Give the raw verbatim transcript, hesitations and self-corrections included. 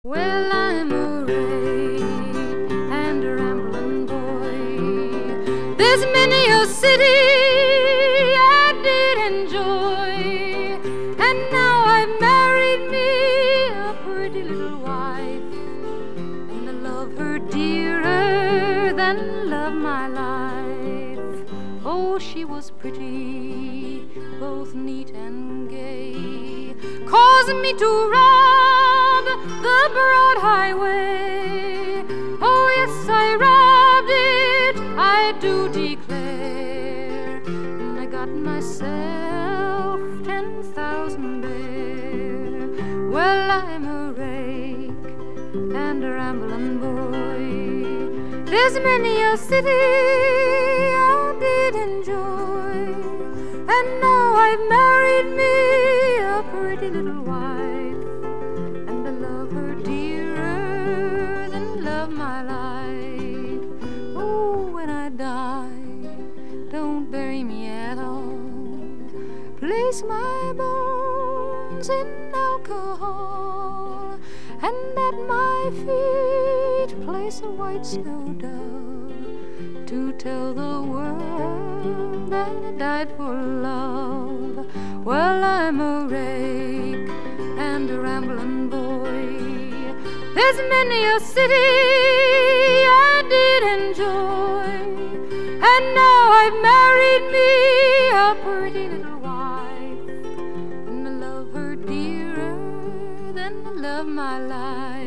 Well, I'm a rake and a rambling boy. There's many a city I did enjoy, and now I've married me a pretty little wife, and I love her dearer than love my life. Oh, she was pretty, both neat and gay, caused me to rob the broad highway. Oh, yes, I robbed it, I do declare, and I got myself ten thousand there. Well, I'm a rake and a rambling boy. There's many a city I did enjoy, and now I've married me a pretty little wife, and I love her dearer than love my life. Oh, when I die, don't bury me at all. Place my bones in alcohol, and at my feet place a white snow dove, to tell the world that I died for love. Well, I'm a rake and a rambling boy. There's many a city I did enjoy, and now I've married me a pretty little wife, and I love her dearer than I love my life.